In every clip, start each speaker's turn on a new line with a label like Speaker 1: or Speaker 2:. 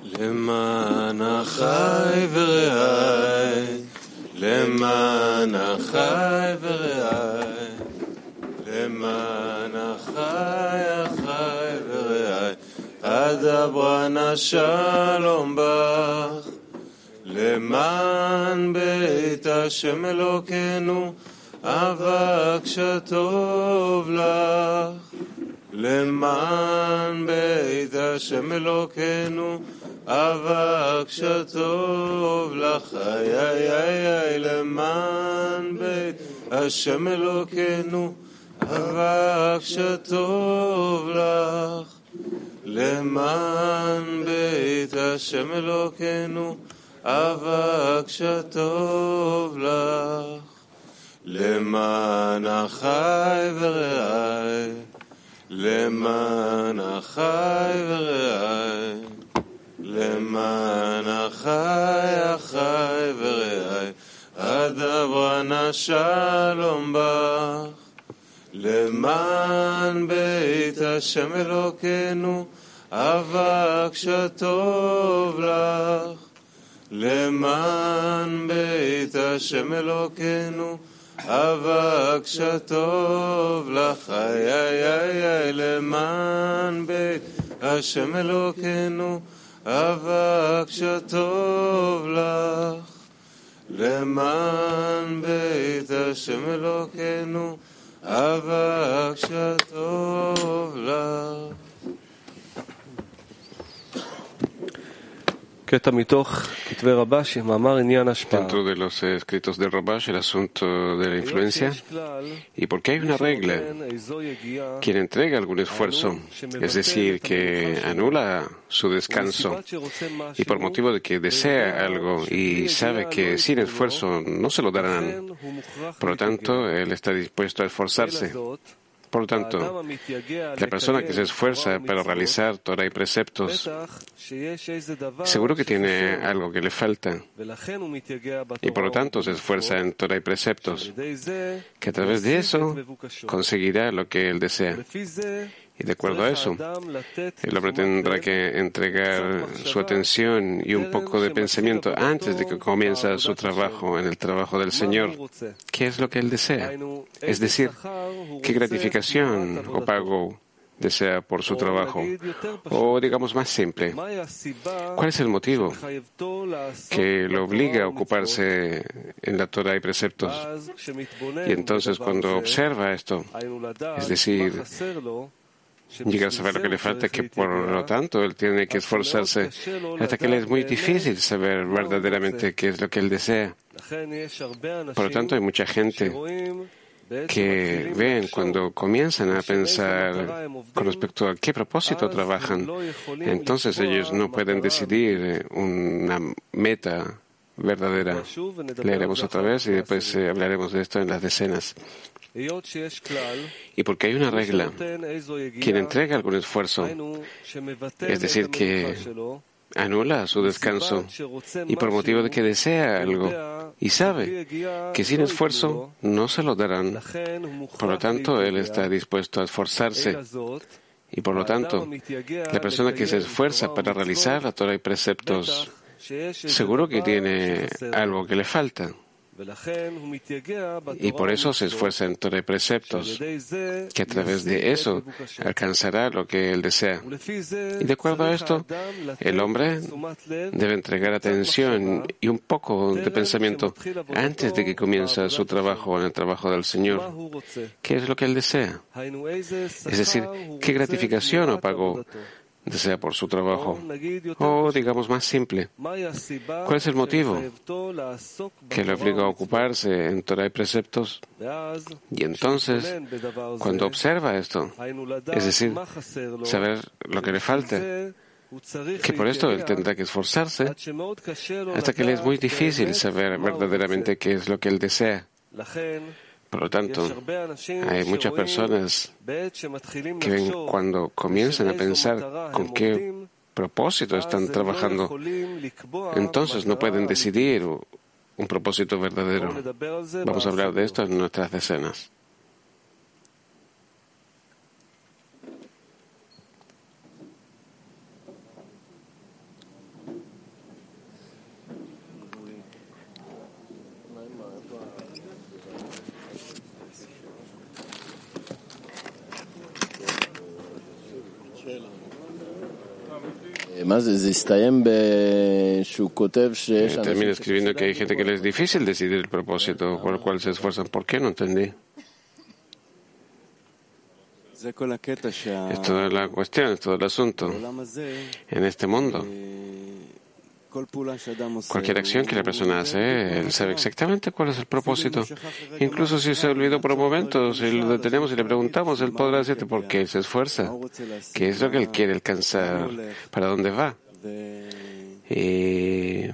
Speaker 1: למען אחי ורעי, למען אחי ורעי, למען אחי ורעי, אדברה נא שלום בך, למען בית השם אלוקינו, אבקשה טוב לך. למען בית השם אלוקינו, אבקשה טוב לך. למען בית השם אלוקינו, אבקשה טוב לך. למען בית השם אלוקינו, אבקשה טוב לך. למען אחי ורעי, למען אחי ורעי, למען אחי ורעי, אדברה נא שלום בך. למען בית השם אלוקינו, אבקשה טוב לך. למען בית השם אלוקינו, אבקשה טוב לך. למען בית השם אלוקינו, אבקשה טוב לך. למען בית השם אלוקינו, אבקשה טוב לך.
Speaker 2: קטע מתוך כתבי רבש, מאמר עניין השפעה.
Speaker 3: Dentro de los escritos de Rabash, el asunto de la influencia, y porque hay una regla, quien entrega algún esfuerzo, es decir, que anula su descanso, y por motivo de que desea algo y sabe que sin esfuerzo no se lo darán, por lo tanto, él está dispuesto a esforzarse. Por lo tanto, la persona que se esfuerza para realizar Torah y preceptos, seguro que tiene algo que le falta, y por lo tanto se esfuerza en Torah y preceptos, que a través de eso conseguirá lo que él desea. Y de acuerdo a eso, el hombre tendrá que entregar su atención y un poco de pensamiento antes de que comience su trabajo en el trabajo del Señor. ¿Qué es lo que él desea? Es decir, ¿qué gratificación o pago desea por su trabajo? O digamos más simple, ¿cuál es el motivo que lo obliga a ocuparse en la Torah y preceptos? Y entonces cuando observa esto, es decir, llega a saber lo que le falta, que por lo tanto él tiene que esforzarse hasta que le es muy difícil saber verdaderamente qué es lo que él desea. Por lo tanto, hay mucha gente que ven cuando comienzan a pensar con respecto a qué propósito trabajan, entonces ellos no pueden decidir una meta verdadera. Leeremos otra vez y después hablaremos de esto en las decenas. Y porque hay una regla, quien entrega algún esfuerzo, es decir, que anula su descanso y por motivo de que desea algo y sabe que sin esfuerzo no se lo darán, por lo tanto él está dispuesto a esforzarse. Y por lo tanto, la persona que se esfuerza para realizar la Torah y preceptos, seguro que tiene algo que le falta. Y por eso se esfuerza en Torah y preceptos, que a través de eso alcanzará lo que él desea. Y de acuerdo a esto, el hombre debe entregar atención y un poco de pensamiento antes de que comience su trabajo en el trabajo del Señor. ¿Qué es lo que él desea? Es decir, ¿qué gratificación o pago desea por su trabajo? O, digamos más simple, ¿cuál es el motivo que le obliga a ocuparse en Torah y preceptos? Y entonces, cuando observa esto, es decir, saber lo que le falta, que por esto él tendrá que esforzarse hasta que le es muy difícil saber verdaderamente qué es lo que él desea. Por lo tanto, hay muchas personas que ven cuando comienzan a pensar con qué propósito están trabajando, entonces no pueden decidir un propósito verdadero. Vamos a hablar de esto en nuestras decenas. Termina escribiendo que hay gente que les es difícil decidir el propósito por el cual se esfuerzan. ¿Por qué? No entendí. Es toda la cuestión, es todo el asunto. En este mundo, cualquier acción que la persona hace, él sabe exactamente cuál es el propósito. Incluso si se olvidó por un momento, si lo detenemos y le preguntamos, él podrá decirte por qué él se esfuerza, qué es lo que él quiere alcanzar, para dónde va. Y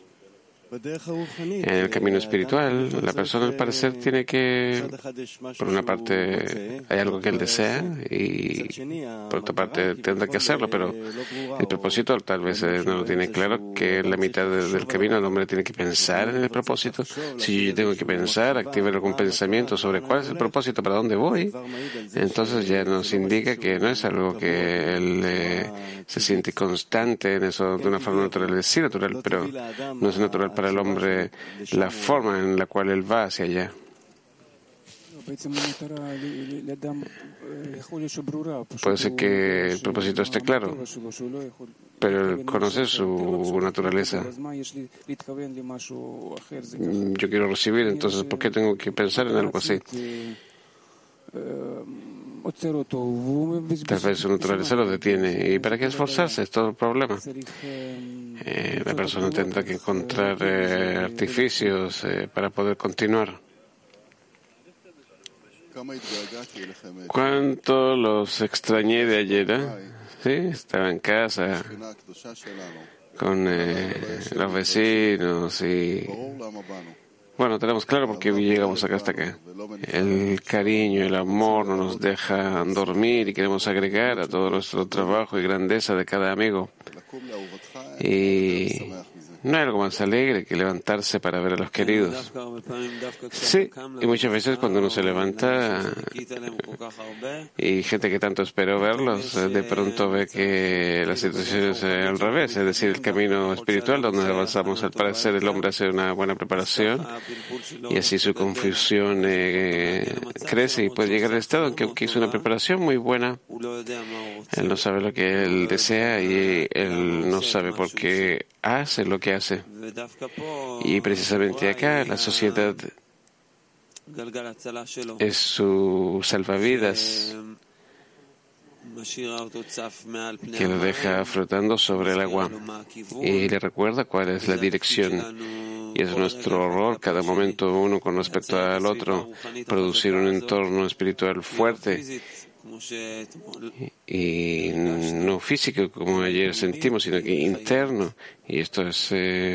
Speaker 3: en el camino espiritual, la persona al parecer tiene que, por una parte, hay algo que él desea y por otra parte tendrá que hacerlo, pero el propósito tal vez no lo tiene claro, que en la mitad del camino el hombre tiene que pensar en el propósito. Si yo tengo que pensar, activar algún pensamiento sobre cuál es el propósito, para dónde voy, entonces ya nos indica que no es algo que él se siente constante en eso de una forma natural. Es sí natural, pero no es natural para el hombre la forma en la cual él va hacia allá. Puede ser que el propósito esté claro, pero él conoce su naturaleza. Yo quiero recibir, entonces, ¿por qué tengo que pensar en algo así? Tal vez su naturaleza lo detiene. ¿Y para qué esforzarse? Es todo el problema. La persona tendrá que encontrar artificios para poder continuar. ¿Cuánto los extrañé de ayer? Sí, estaba en casa con los vecinos y... Bueno, tenemos claro por qué llegamos acá hasta acá. El cariño, el amor no nos deja dormir y queremos agregar a todo nuestro trabajo y grandeza de cada amigo. Y no hay algo más alegre que levantarse para ver a los queridos. Sí, y muchas veces cuando uno se levanta y gente que tanto esperó verlos, de pronto ve que la situación es al revés, es decir, el camino espiritual donde avanzamos. Al parecer el hombre hace una buena preparación y así su confusión crece y puede llegar al estado en que aunque hizo una preparación muy buena, él no sabe lo que él desea y él no sabe por qué hace lo que hace. Y precisamente acá la sociedad es su salvavidas que lo deja flotando sobre el agua y le recuerda cuál es la dirección. Y es nuestro error cada momento uno con respecto al otro, producir un entorno espiritual fuerte y no físico como ayer sentimos, sino que interno, y esto es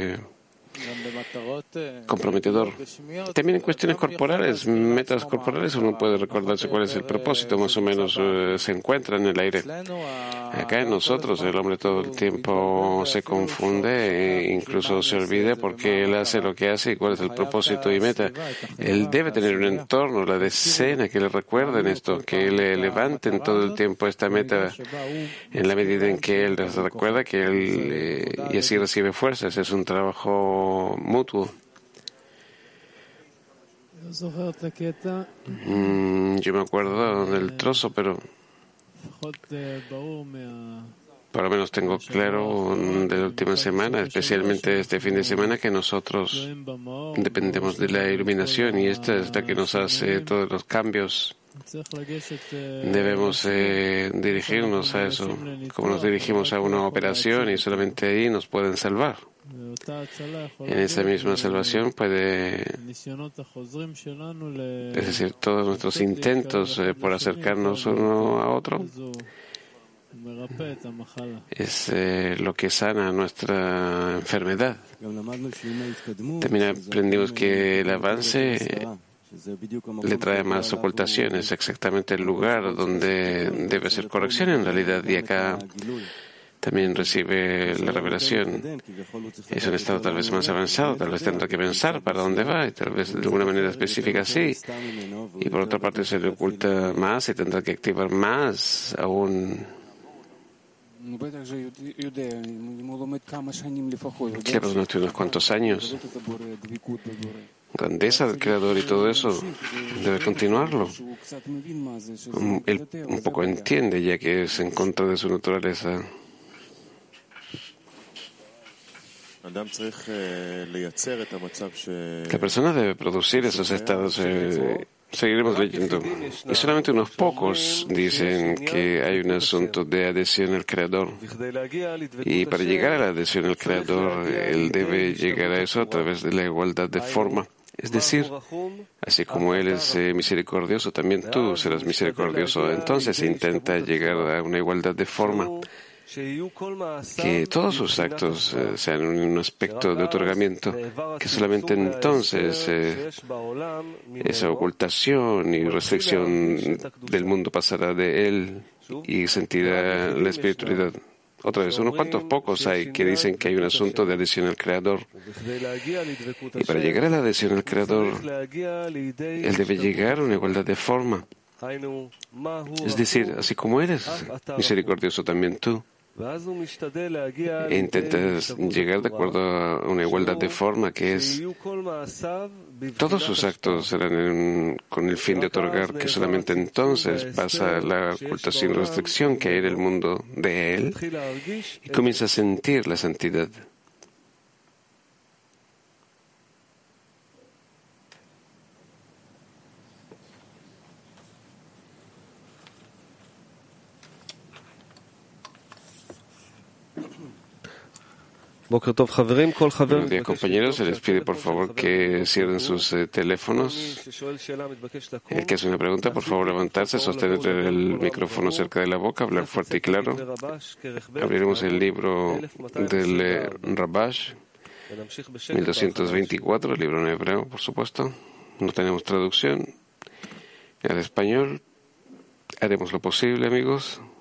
Speaker 3: comprometedor. También en cuestiones corporales, metas corporales, uno puede recordarse cuál es el propósito, más o menos se encuentra en el aire. Acá en nosotros el hombre todo el tiempo se confunde e incluso se olvida por qué él hace lo que hace y cuál es el propósito y meta. Él debe tener un entorno, la decena, que le recuerden esto, que le levanten todo el tiempo esta meta en la medida en que él les recuerda que él y así recibe fuerzas. Es un trabajo mutuo. Yo me acuerdo del trozo, pero por lo menos tengo claro de la última semana, especialmente este fin de semana, que nosotros dependemos de la iluminación y esta es la que nos hace todos los cambios. Debemos dirigirnos a eso, como nos dirigimos a una operación y solamente ahí nos pueden salvar. En esa misma salvación puede, es decir, todos nuestros intentos por acercarnos uno a otro es lo que sana nuestra enfermedad. También aprendimos que el avance le trae más ocultaciones, exactamente el lugar donde debe ser corrección en realidad, y acá también recibe la revelación. Es un estado tal vez más avanzado, tal vez tendrá que pensar para dónde va, y tal vez de alguna manera específica sí. Y por otra parte se le oculta más y tendrá que activar más aún. Claro, durante unos cuantos años. Grandeza del Creador y todo eso debe continuarlo. Él un poco entiende, ya que es en contra de su naturaleza. La persona debe producir esos estados. Seguiremos leyendo. Y solamente unos pocos dicen que hay un asunto de adhesión al Creador. Y para llegar a la adhesión al Creador, él debe llegar a eso a través de la igualdad de forma. Es decir, así como Él es misericordioso, también tú serás misericordioso. Entonces intenta llegar a una igualdad de forma. Que todos sus actos sean un aspecto de otorgamiento, que solamente entonces esa ocultación y restricción del mundo pasará de él y sentirá la espiritualidad. Otra vez, unos cuantos pocos hay que dicen que hay un asunto de adhesión al Creador. Y para llegar a la adhesión al Creador, él debe llegar a una igualdad de forma. Es decir, así como eres misericordioso también tú. E intentas llegar de acuerdo a una igualdad de forma que es todos sus actos serán con el fin de otorgar, que solamente entonces pasa la ocultación y restricción que hay en el mundo de él y comienza a sentir la santidad. Buenos días, compañeros. Se les pide, por favor, que cierren sus teléfonos. El que hace una pregunta, por favor, levantarse, sostener el micrófono cerca de la boca, hablar fuerte y claro. Abriremos el libro del Rabash, 1224, el libro en hebreo, por supuesto. No tenemos traducción al español. Haremos lo posible, amigos.